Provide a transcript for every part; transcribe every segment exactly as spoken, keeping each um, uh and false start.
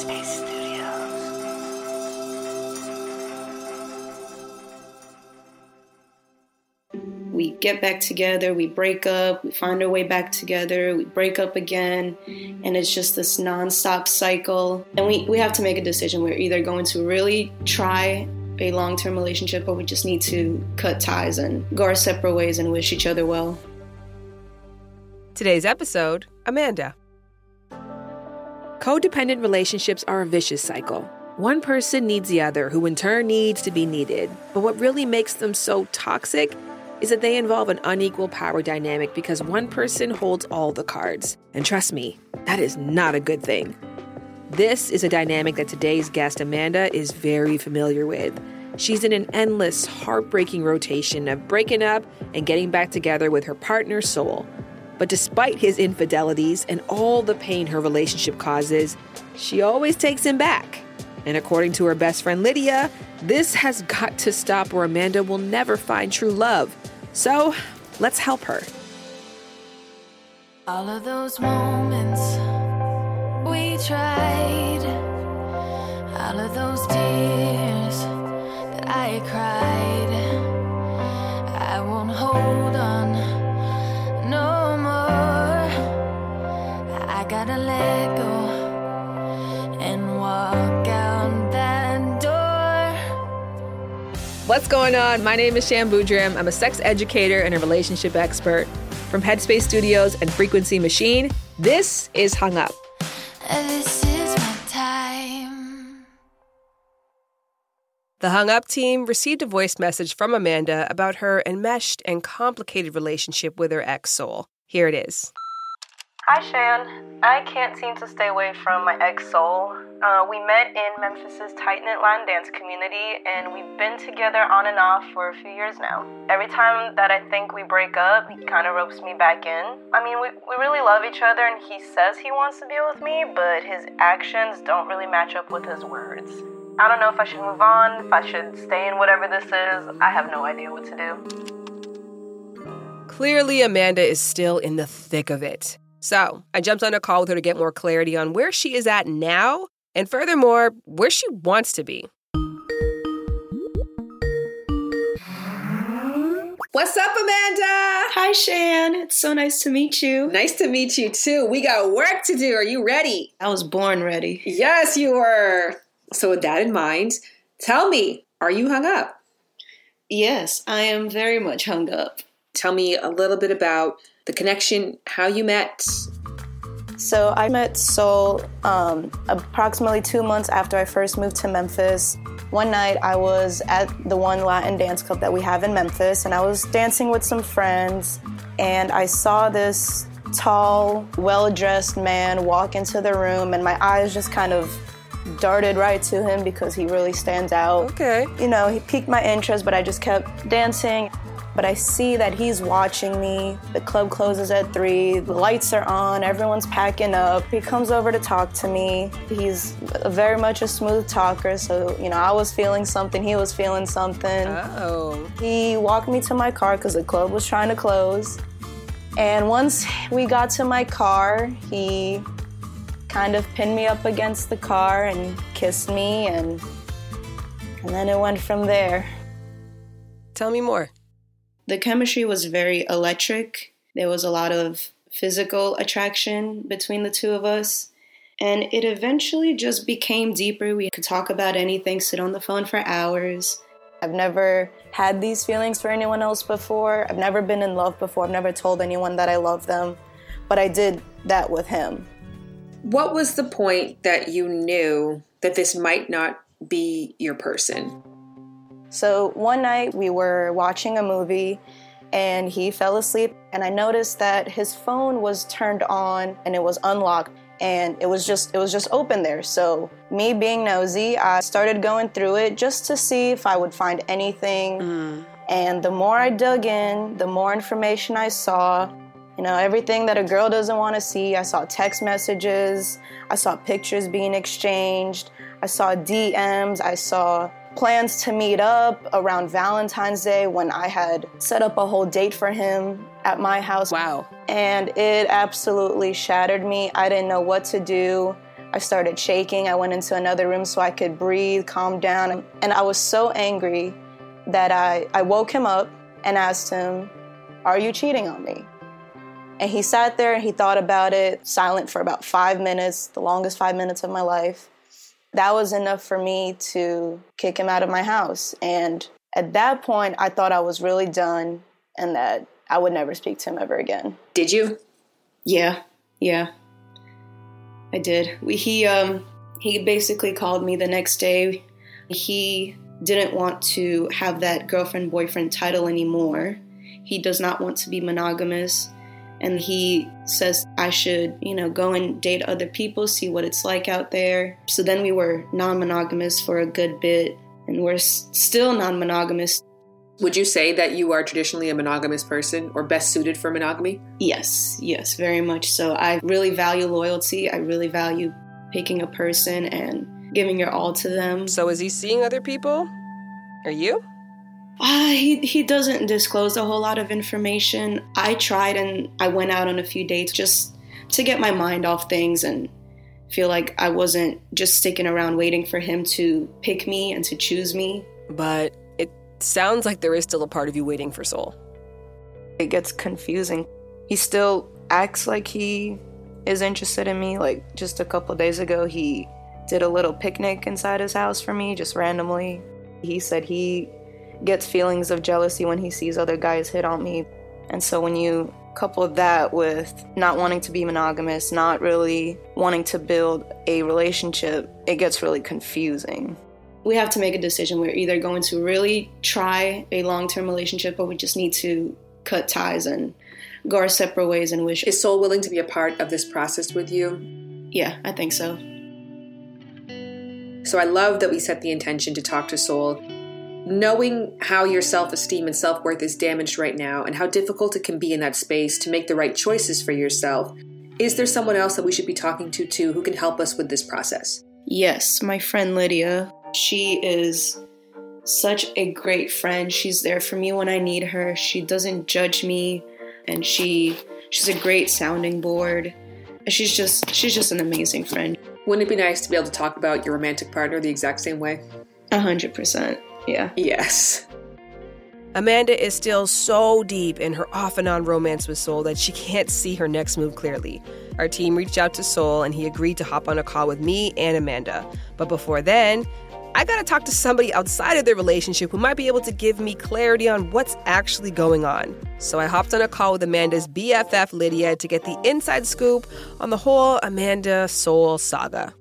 Headspace Studios. We get back together, we break up, we find our way back together, we break up again, and it's just this nonstop cycle. And we, we have to make a decision. We're either going to really try a long-term relationship, or we just need to cut ties and go our separate ways and wish each other well. Today's episode, Amanda. Codependent relationships are a vicious cycle. One person needs the other, who in turn needs to be needed. But what really makes them so toxic is that they involve an unequal power dynamic because one person holds all the cards. And trust me, that is not a good thing. This is a dynamic that today's guest, Amanda, is very familiar with. She's in an endless, heartbreaking rotation of breaking up and getting back together with her partner, Sol. But despite his infidelities and all the pain her relationship causes, she always takes him back. And according to her best friend Lydia, this has got to stop or Amanda will never find true love. So let's help her. All of those moments we tried, all of those tears that I cried, I won't hold on no more. I gotta let go and walk out that door. What's going on? My name is Shan Boudram. I'm a sex educator and a relationship expert. From Headspace Studios and Frequency Machine, this is Hung Up. This is my time. The Hung Up team received a voice message from Amanda about her enmeshed and complicated relationship with her ex, Sol. Here it is. Hi, Shan. I can't seem to stay away from my ex, Sol. Uh, we met in Memphis's tight-knit Latin dance community, and we've been together on and off for a few years now. Every time that I think we break up, he kind of ropes me back in. I mean, we, we really love each other, and he says he wants to be with me, but his actions don't really match up with his words. I don't know if I should move on, if I should stay in whatever this is. I have no idea what to do. Clearly, Amanda is still in the thick of it. So I jumped on a call with her to get more clarity on where she is at now, and furthermore, where she wants to be. What's up, Amanda? Hi, Shan. It's so nice to meet you. Nice to meet you, too. We got work to do. Are you ready? I was born ready. Yes, you were. So with that in mind, tell me, are you hung up? Yes, I am very much hung up. Tell me a little bit about the connection, how you met. So I met Sol um, approximately two months after I first moved to Memphis. One night I was at the one Latin dance club that we have in Memphis, and I was dancing with some friends, and I saw this tall, well-dressed man walk into the room, and my eyes just kind of darted right to him because he really stands out. Okay. You know, he piqued my interest, but I just kept dancing. But I see that he's watching me. The club closes at three, the lights are on, everyone's packing up. He comes over to talk to me. He's very much a smooth talker, so, you know, I was feeling something, he was feeling something. Oh. He walked me to my car because the club was trying to close. And once we got to my car, he kind of pinned me up against the car and kissed me, and, and then it went from there. Tell me more. The chemistry was very electric. There was a lot of physical attraction between the two of us. And it eventually just became deeper. We could talk about anything, sit on the phone for hours. I've never had these feelings for anyone else before. I've never been in love before. I've never told anyone that I love them. But I did that with him. What was the point that you knew that this might not be your person? So one night we were watching a movie and he fell asleep, and I noticed that his phone was turned on and it was unlocked, and it was just it was just open there. So me being nosy, I started going through it just to see if I would find anything. Mm. And the more I dug in, the more information I saw. You know, everything that a girl doesn't want to see. I saw text messages, I saw pictures being exchanged, I saw D Ms, I saw plans to meet up around Valentine's Day when I had set up a whole date for him at my house. Wow. And it absolutely shattered me. I didn't know what to do. I started shaking. I went into another room so I could breathe, calm down. And I was so angry that I, I woke him up and asked him, "Are you cheating on me?" And he sat there and he thought about it, silent for about five minutes, the longest five minutes of my life. That was enough for me to kick him out of my house. And at that point, I thought I was really done and that I would never speak to him ever again. Did you? Yeah, yeah, I did. We, he, um, he basically called me the next day. He didn't want to have that girlfriend-boyfriend title anymore. He does not want to be monogamous. And he says I should, you know, go and date other people, see what it's like out there. So then we were non-monogamous for a good bit, and we're s- still non-monogamous. Would you say that you are traditionally a monogamous person or best suited for monogamy? Yes, yes, very much so. I really value loyalty. I really value picking a person and giving your all to them. So is he seeing other people? Are you? Uh, he, he doesn't disclose a whole lot of information. I tried and I went out on a few dates just to get my mind off things and feel like I wasn't just sticking around waiting for him to pick me and to choose me. But it sounds like there is still a part of you waiting for Soul. It gets confusing. He still acts like he is interested in me. Like just a couple days ago, he did a little picnic inside his house for me, just randomly. He said he gets feelings of jealousy when he sees other guys hit on me. And so when you couple that with not wanting to be monogamous, not really wanting to build a relationship, it gets really confusing. We have to make a decision. We're either going to really try a long-term relationship or we just need to cut ties and go our separate ways and wish. Is Soul willing to be a part of this process with you? Yeah, I think so. So I love that we set the intention to talk to Soul. Knowing how your self-esteem and self-worth is damaged right now and how difficult it can be in that space to make the right choices for yourself, is there someone else that we should be talking to too who can help us with this process? Yes, my friend Lydia. She is such a great friend. She's there for me when I need her. She doesn't judge me, and she she's a great sounding board. She's just she's just an amazing friend. Wouldn't it be nice to be able to talk about your romantic partner the exact same way? A hundred percent. Yeah. Yes. Amanda is still so deep in her off and on romance with Soul that she can't see her next move clearly. Our team reached out to Soul and he agreed to hop on a call with me and Amanda. But before then, I gotta talk to somebody outside of their relationship who might be able to give me clarity on what's actually going on. So I hopped on a call with Amanda's B F F, Lydia, to get the inside scoop on the whole Amanda-Soul saga.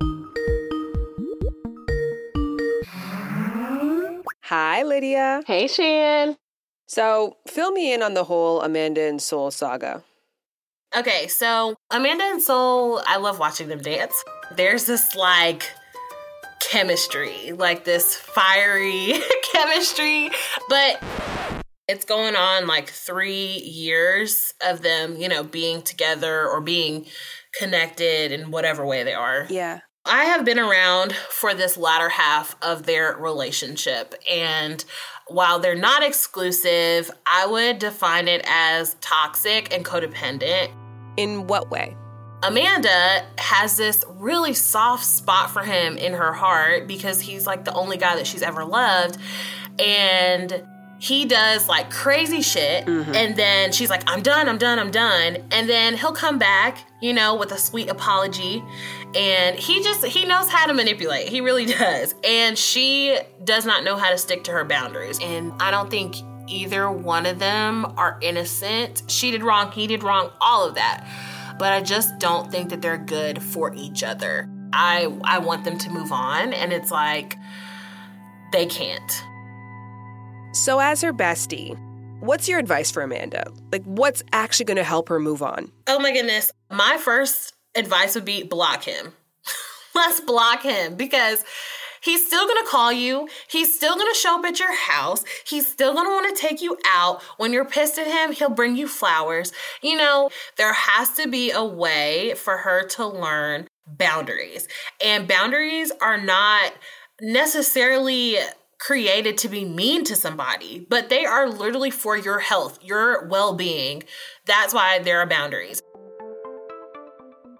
Hi, Lydia. Hey, Shan. So, fill me in on the whole Amanda and Soul saga. Okay, so Amanda and Soul, I love watching them dance. There's this, like, chemistry, like this fiery chemistry, but it's going on, like, three years of them, you know, being together or being connected in whatever way they are. Yeah. I have been around for this latter half of their relationship, and while they're not exclusive, I would define it as toxic and codependent. In what way? Amanda has this really soft spot for him in her heart because he's like the only guy that she's ever loved, and he does like crazy shit, mm-hmm. and then she's like, I'm done, I'm done, I'm done. And then he'll come back, you know, with a sweet apology. And he just, he knows how to manipulate. He really does. And she does not know how to stick to her boundaries. And I don't think either one of them are innocent. She did wrong, he did wrong, all of that. But I just don't think that they're good for each other. I I want them to move on. And it's like, they can't. So as her bestie, what's your advice for Amanda? Like, what's actually going to help her move on? Oh my goodness. My first advice would be block him. Let's block him because he's still going to call you. He's still going to show up at your house. He's still going to want to take you out. When you're pissed at him, he'll bring you flowers. You know, there has to be a way for her to learn boundaries. And boundaries are not necessarily created to be mean to somebody, but they are literally for your health, your well-being. That's why there are boundaries. The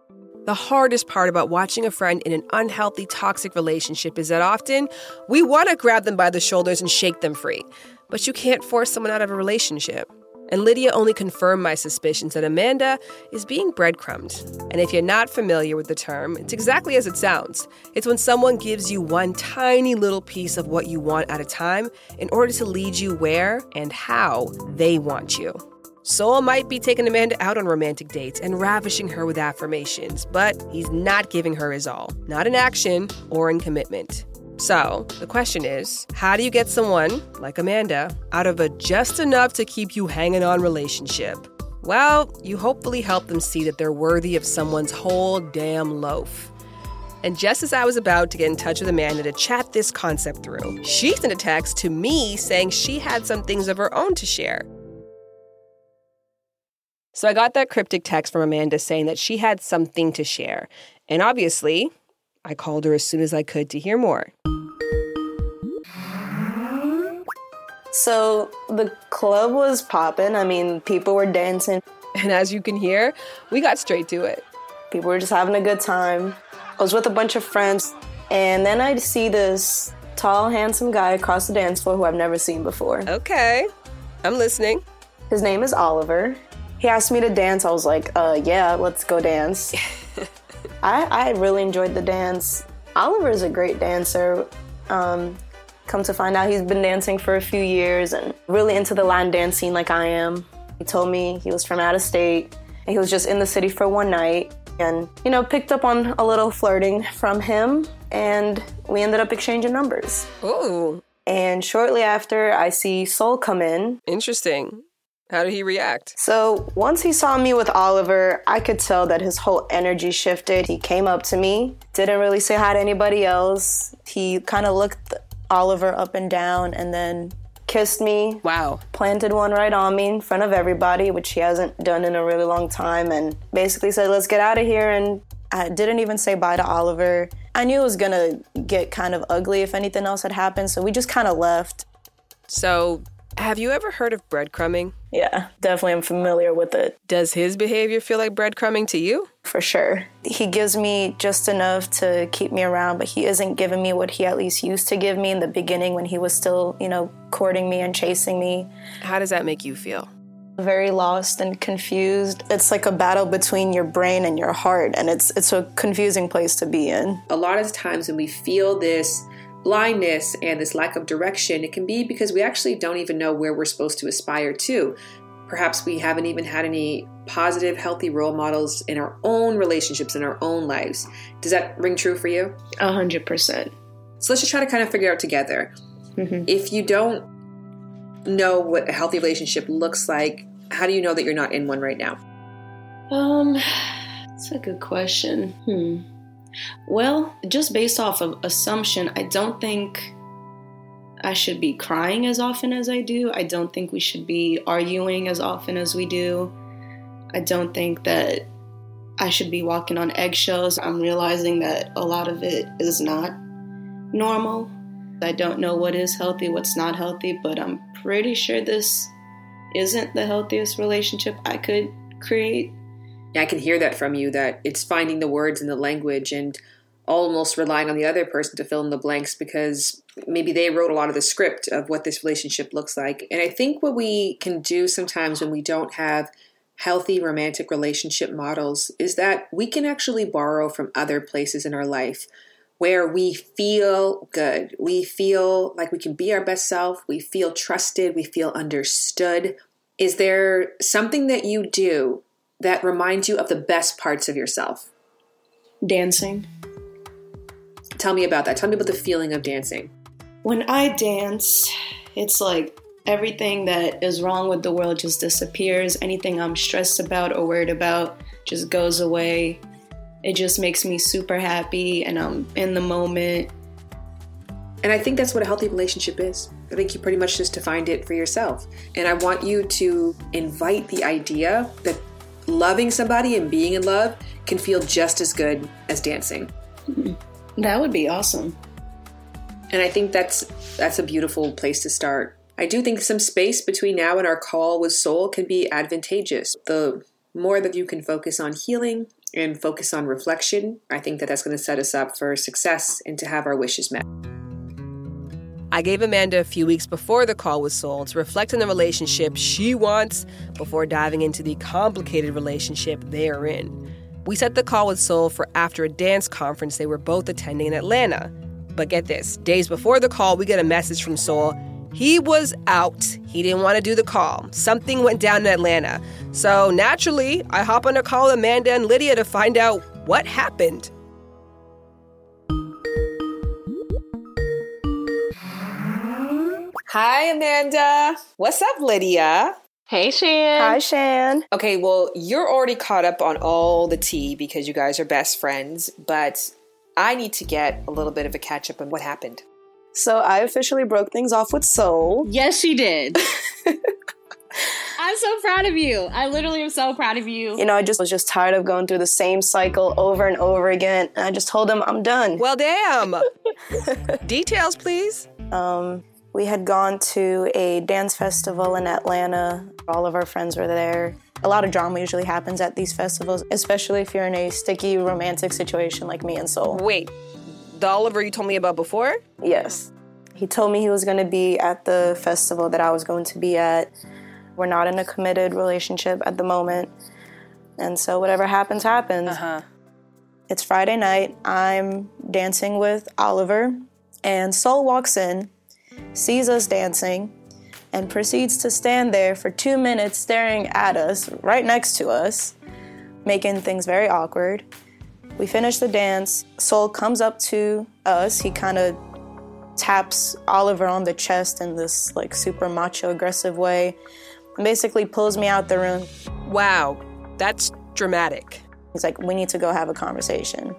The hardest part about watching a friend in an unhealthy, toxic relationship is that often we want to grab them by the shoulders and shake them free. But you can't force someone out of a relationship. And Lydia only confirmed my suspicions that Amanda is being breadcrumbed. And if you're not familiar with the term, it's exactly as it sounds. It's when someone gives you one tiny little piece of what you want at a time in order to lead you where and how they want you. Soul might be taking Amanda out on romantic dates and ravishing her with affirmations, but he's not giving her his all, not in action or in commitment. So, the question is, how do you get someone, like Amanda, out of a just enough to keep you hanging on relationship? Well, you hopefully help them see that they're worthy of someone's whole damn loaf. And just as I was about to get in touch with Amanda to chat this concept through, she sent a text to me saying she had some things of her own to share. So I got that cryptic text from Amanda saying that she had something to share. And obviously, I called her as soon as I could to hear more. So the club was popping. I mean, people were dancing. And as you can hear, we got straight to it. People were just having a good time. I was with a bunch of friends. And then I see this tall, handsome guy across the dance floor who I've never seen before. Okay, I'm listening. His name is Oliver. He asked me to dance. I was like, uh, yeah, let's go dance. I, I really enjoyed the dance. Oliver's a great dancer. Um, come to find out, he's been dancing for a few years and really into the line dance scene like I am. He told me he was from out of state and he was just in the city for one night and, you know, picked up on a little flirting from him and we ended up exchanging numbers. Ooh. And shortly after, I see Soul come in. Interesting. How did he react? So once he saw me with Oliver, I could tell that his whole energy shifted. He came up to me, didn't really say hi to anybody else. He kind of looked Oliver up and down and then kissed me. Wow. Planted one right on me in front of everybody, which he hasn't done in a really long time, and basically said, let's get out of here. And I didn't even say bye to Oliver. I knew it was gonna get kind of ugly if anything else had happened, so we just kind of left. So, have you ever heard of breadcrumbing? Yeah, definitely I'm familiar with it. Does his behavior feel like breadcrumbing to you? For sure. He gives me just enough to keep me around, but he isn't giving me what he at least used to give me in the beginning when he was still, you know, courting me and chasing me. How does that make you feel? Very lost and confused. It's like a battle between your brain and your heart, and it's it's a confusing place to be in. A lot of times when we feel this blindness and this lack of direction, it can be because we actually don't even know where we're supposed to aspire to. Perhaps we haven't even had any positive, healthy role models in our own relationships, in our own lives. Does that ring true for you? A hundred percent. So let's just try to kind of figure out together. Mm-hmm. If you don't know what a healthy relationship looks like, how do you know that you're not in one right now? Um, that's a good question. Hmm. Well, just based off of assumption, I don't think I should be crying as often as I do. I don't think we should be arguing as often as we do. I don't think that I should be walking on eggshells. I'm realizing that a lot of it is not normal. I don't know what is healthy, what's not healthy, but I'm pretty sure this isn't the healthiest relationship I could create. I can hear that from you, that it's finding the words and the language and almost relying on the other person to fill in the blanks because maybe they wrote a lot of the script of what this relationship looks like. And I think what we can do sometimes when we don't have healthy romantic relationship models is that we can actually borrow from other places in our life where we feel good. We feel like we can be our best self. We feel trusted. We feel understood. Is there something that you do that reminds you of the best parts of yourself? Dancing. Tell me about that. Tell me about the feeling of dancing. When I dance, it's like everything that is wrong with the world just disappears. Anything I'm stressed about or worried about just goes away. It just makes me super happy and I'm in the moment. And I think that's what a healthy relationship is. I think you pretty much just defined it for yourself. And I want you to invite the idea that loving somebody and being in love can feel just as good as dancing. That would be awesome. And I think that's that's a beautiful place to start. I do think some space between now and our call with Soul can be advantageous. The more that you can focus on healing and focus on reflection, I think that that's going to set us up for success and to have our wishes met. I gave Amanda a few weeks before the call with Soul to reflect on the relationship she wants before diving into the complicated relationship they are in. We set the call with Soul for after a dance conference they were both attending in Atlanta. But get this, days before the call, we get a message from Soul. He was out. He didn't want to do the call. Something went down in Atlanta. So naturally, I hop on a call with Amanda and Lydia to find out what happened. Hi, Amanda. What's up, Lydia? Hey, Shan. Hi, Shan. Okay, well, you're already caught up on all the tea because you guys are best friends, but I need to get a little bit of a catch-up on what happened. So I officially broke things off with Soul. Yes, she did. I'm so proud of you. I literally am so proud of you. You know, I just was just tired of going through the same cycle over and over again. And I just told him I'm done. Well, damn. Details, please. Um... We had gone to a dance festival in Atlanta. All of our friends were there. A lot of drama usually happens at these festivals, especially if you're in a sticky romantic situation like me and Soul. Wait, the Oliver you told me about before? Yes. He told me he was going to be at the festival that I was going to be at. We're not in a committed relationship at the moment. And so whatever happens, happens. Uh-huh. It's Friday night. I'm dancing with Oliver, and Soul walks in, sees us dancing, and proceeds to stand there for two minutes staring at us, right next to us, making things very awkward. We finish the dance. Soul comes up to us. He kind of taps Oliver on the chest in this like super macho aggressive way, and basically pulls me out the room. Wow, that's dramatic. He's like, we need to go have a conversation.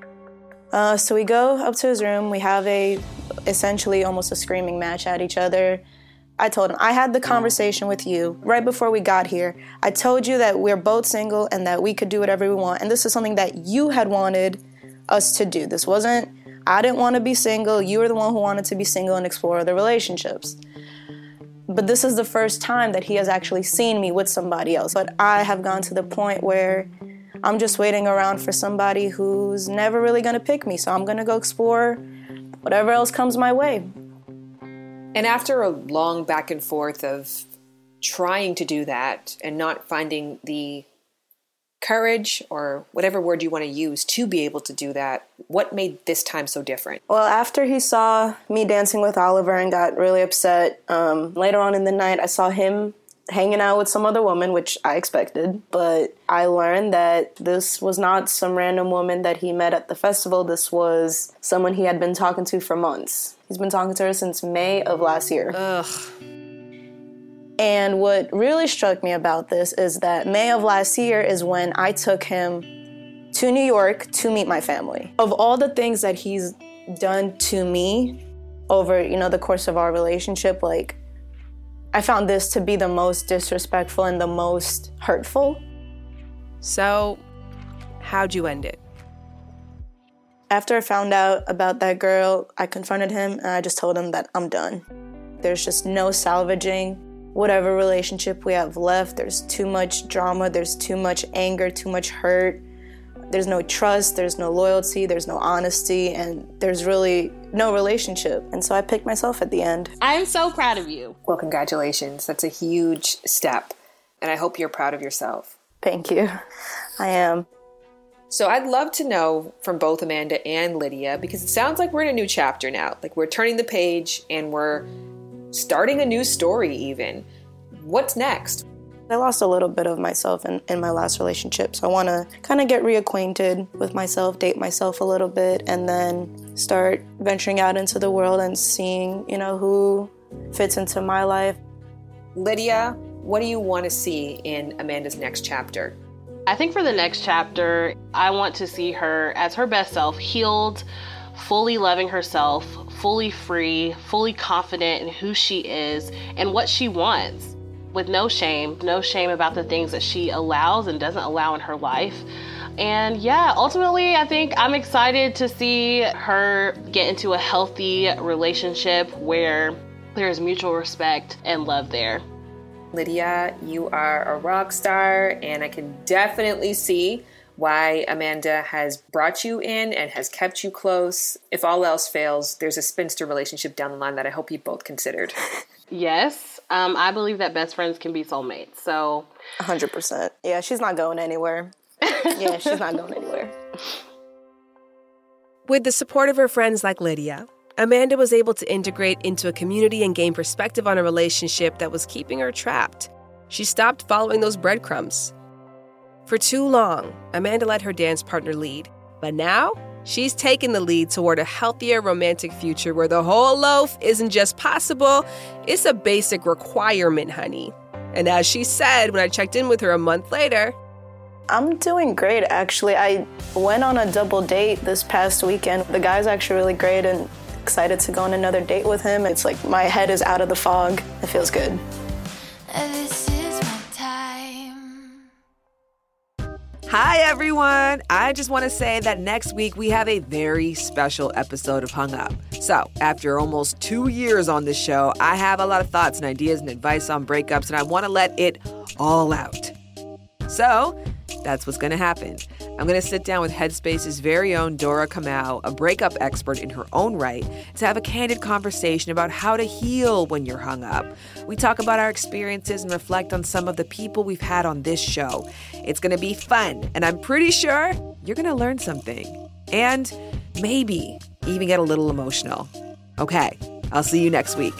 Uh, so we go up to his room. We have a, essentially almost a screaming match at each other. I told him, I had the conversation with you right before we got here. I told you that we're both single and that we could do whatever we want. And this is something that you had wanted us to do. This wasn't, I didn't want to be single. You were the one who wanted to be single and explore other relationships. But this is the first time that he has actually seen me with somebody else. But I have gone to the point where I'm just waiting around for somebody who's never really going to pick me. So I'm going to go explore whatever else comes my way. And after a long back and forth of trying to do that and not finding the courage or whatever word you want to use to be able to do that, what made this time so different? Well, after he saw me dancing with Oliver and got really upset, um, later on in the night, I saw him hanging out with some other woman, which I expected, but I learned that this was not some random woman that he met at the festival. This was someone he had been talking to for months. He's been talking to her since May of last year. Ugh. And what really struck me about this is that May of last year is when I took him to New York to meet my family. Of all the things that he's done to me over, you know, the course of our relationship, like, I found this to be the most disrespectful and the most hurtful. So, how'd you end it? After I found out about that girl, I confronted him and I just told him that I'm done. There's just no salvaging whatever relationship we have left. There's too much drama, there's too much anger, too much hurt. There's no trust, there's no loyalty, there's no honesty, and there's really no relationship. And so I picked myself at the end. I'm so proud of you. Well, congratulations. That's a huge step. And I hope you're proud of yourself. Thank you. I am. So I'd love to know from both Amanda and Lydia, because it sounds like we're in a new chapter now. Like we're turning the page and we're starting a new story even. What's next? I lost a little bit of myself in, in my last relationship, so I want to kind of get reacquainted with myself, date myself a little bit, and then start venturing out into the world and seeing, you know, who fits into my life. Lydia, what do you want to see in Amanda's next chapter? I think for the next chapter, I want to see her as her best self, healed, fully loving herself, fully free, fully confident in who she is and what she wants. With no shame, no shame about the things that she allows and doesn't allow in her life. And yeah, ultimately, I think I'm excited to see her get into a healthy relationship where there's mutual respect and love there. Lydia, you are a rock star, and I can definitely see why Amanda has brought you in and has kept you close. If all else fails, there's a spinster relationship down the line that I hope you both considered. Yes, um, I believe that best friends can be soulmates. So, one hundred percent. Yeah, she's not going anywhere. Yeah, she's not going anywhere. With the support of her friends like Lydia, Amanda was able to integrate into a community and gain perspective on a relationship that was keeping her trapped. She stopped following those breadcrumbs. For too long, Amanda let her dance partner lead. But now, she's taken the lead toward a healthier romantic future where the whole loaf isn't just possible, it's a basic requirement, honey. And as she said when I checked in with her a month later, I'm doing great, actually. I went on a double date this past weekend. The guy's actually really great and excited to go on another date with him. It's like my head is out of the fog. It feels good. This is my time. Hi, everyone. I just want to say that next week we have a very special episode of Hung Up. So, after almost two years on this show, I have a lot of thoughts and ideas and advice on breakups, and I want to let it all out. So, that's what's going to happen. I'm going to sit down with Headspace's very own Dora Kamau, a breakup expert in her own right, to have a candid conversation about how to heal when you're hung up. We talk about our experiences and reflect on some of the people we've had on this show. It's going to be fun, and I'm pretty sure you're going to learn something. And maybe even get a little emotional. Okay, I'll see you next week.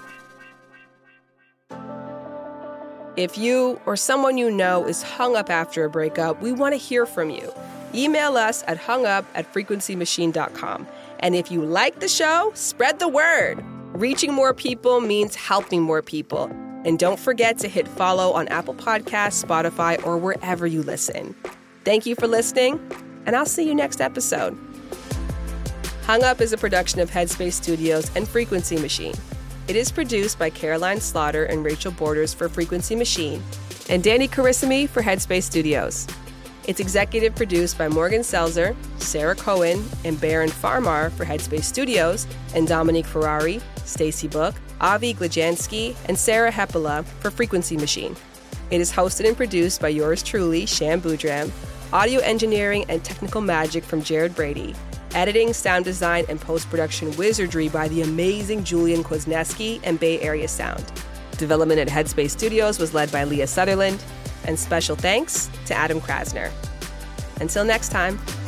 if you or someone you know is hung up after a breakup, we want to hear from you. Email us at hungup at frequency machine dot com. And if you like the show, spread the word. Reaching more people means helping more people. And don't forget to hit follow on Apple Podcasts, Spotify, or wherever you listen. Thank you for listening, and I'll see you next episode. Hung Up is a production of Headspace Studios and Frequency Machine. It is produced by Caroline Slaughter and Rachel Borders for Frequency Machine and Danny Carissimi for Headspace Studios. It's executive produced by Morgan Selzer, Sarah Cohen, and Baron Farmar for Headspace Studios, and Dominique Ferrari, Stacy Book, Avi Glajansky, and Sarah Hepela for Frequency Machine. It is hosted and produced by yours truly, Sham Boudram. Audio engineering and technical magic from Jared Brady. Editing, sound design, and post-production wizardry by the amazing Julian Kwasniewski and Bay Area Sound. Development at Headspace Studios was led by Leah Sutherland. And special thanks to Adam Krasner. Until next time.